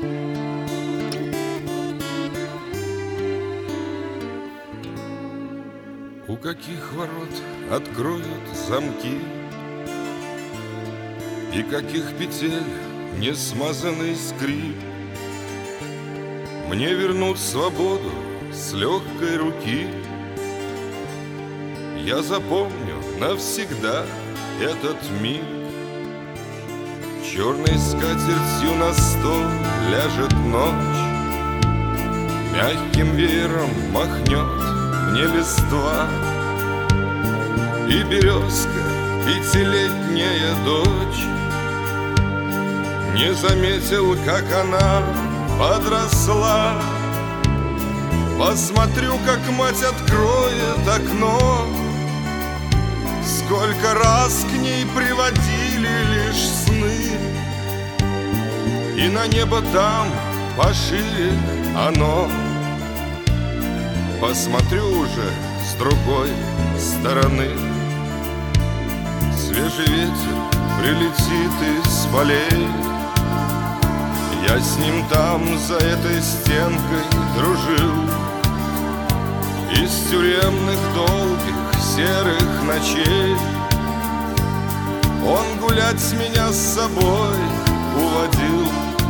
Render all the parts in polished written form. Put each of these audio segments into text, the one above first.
У каких ворот откроют замки, и каких петель не смазанный скрип мне вернут свободу с легкой руки. Я запомню навсегда этот миг. Черной скатертью на стол ляжет ночь, мягким веером махнет мне листва, и березка, пятилетняя дочь, не заметил, как она подросла. Посмотрю, как мать откроет окно, сколько раз к ней приводили лишь сны, и на небо там пошире оно. Посмотрю уже с другой стороны. Свежий ветер прилетит из полей, я с ним там за этой стенкой дружил. Из тюремных долгих серых ночей он гулять меня с собой уводил.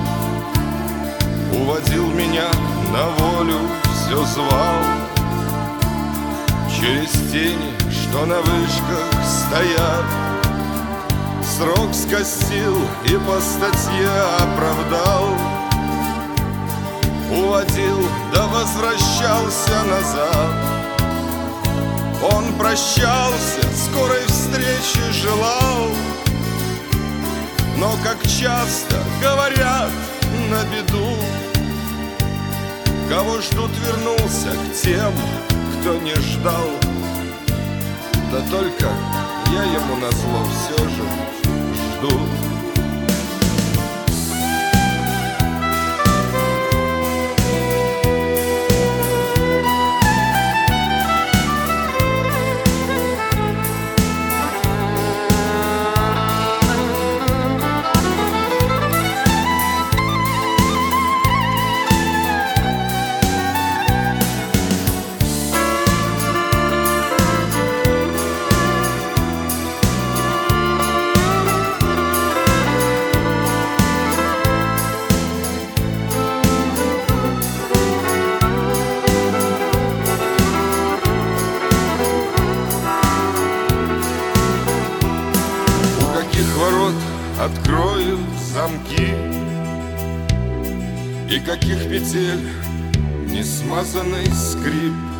Уводил меня на волю, все звал. Через тени, что на вышках стоят, срок скостил и по статье оправдал. Уводил, да возвращался назад. Он прощался, скорой встречи желал, но, как часто говорят, на беду, кого ждут, вернулся к тем, кто не ждал. Да только я ему назло все же жду. Ворот откроют замки, и каких петель не смазанный скрип